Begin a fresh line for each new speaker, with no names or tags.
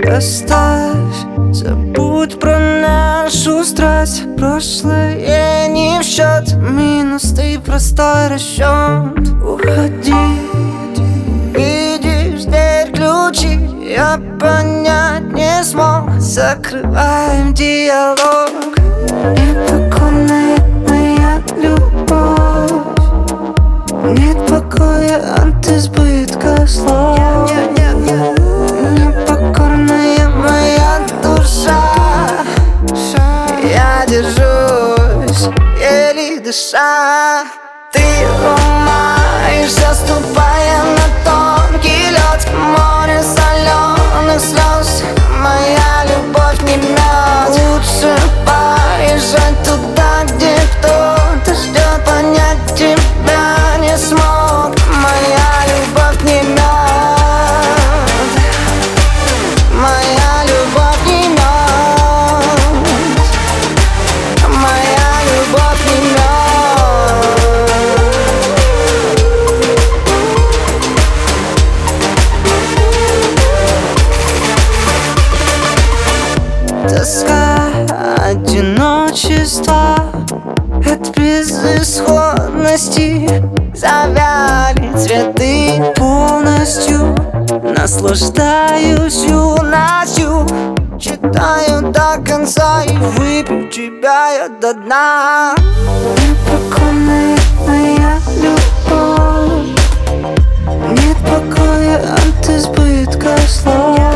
Оставь, забудь про нашу страсть. Прошлое не в счет, минус ты простой расчет. Уходи, видишь дверь, ключи, я понять не смог. Закрываем диалог. Непокорная моя любовь, нет покоя от избытка слов. Непокорная моя душа, я держусь, еле дыша. Ты ломаешься, ступая на тонкий лед. Море соленых слез, моя любовь не мед. Лучше поезжать туда, где кто-то ждет. Понять тебя не смог, моя любовь не мед. Моя любовь не мед. Моя любовь не мед. Тоска, одиночество от безысходности. Завяли цветы полностью. Наслаждаюсь юностью, читаю до конца и выпью тебя я до дна. Непокорная моя любовь, нет покоя от избытка слов.